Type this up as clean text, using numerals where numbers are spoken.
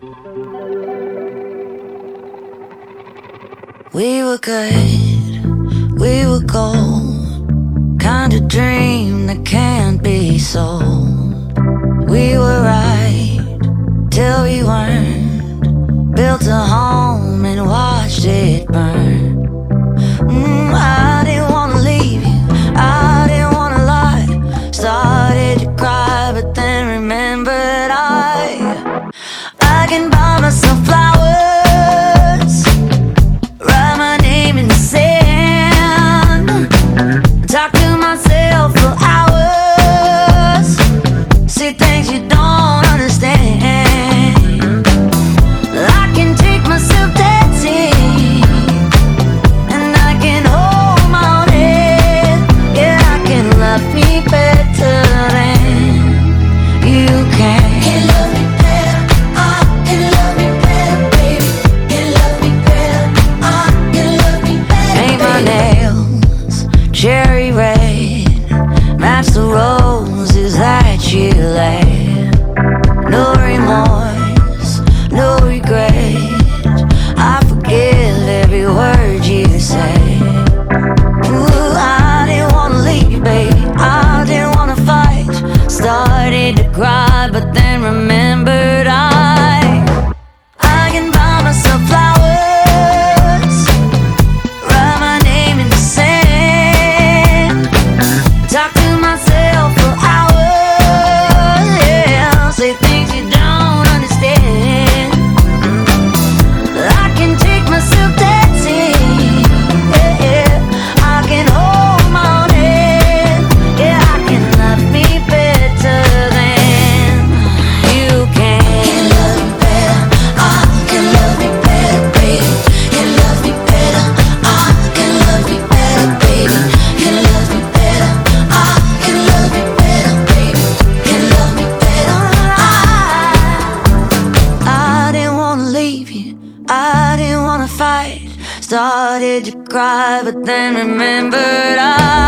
We were good, we were gold, kind of dream that can't be sold. We were right till we weren't, built a home and watched it burn. I didn't wanna leave you, I didn't wanna lie. Started to cry but then remembered I can buy myself flowers, write my name in the sand, talk to myself for hours, see things you don't understand. I can take myself dancing, and I can hold my own head. Yeah, I can love me better than you can. Can love me better, I can love me better, baby. Can love me better, I can love me better. Paint my nails cherry red, match the roses that you laid. No remorse, no regret, I forgive every word you say. Ooh, I didn't wanna leave, babe, I didn't wanna fight. Started to cry but then remembered I can buy myself flowers, write my name in the sand, talk to myself for hours, yeah, say things you don't understand. I can take myself dancing, yeah, yeah. I can hold my own head, yeah, I can love me better than you can. Can love me better, I can love me better, baby. Can love me better, I can love me better, baby. Can love me better, I can love me better, baby. Can love me better, I didn't wanna leave you, I didn't wanna fight. Started to cry but then remembered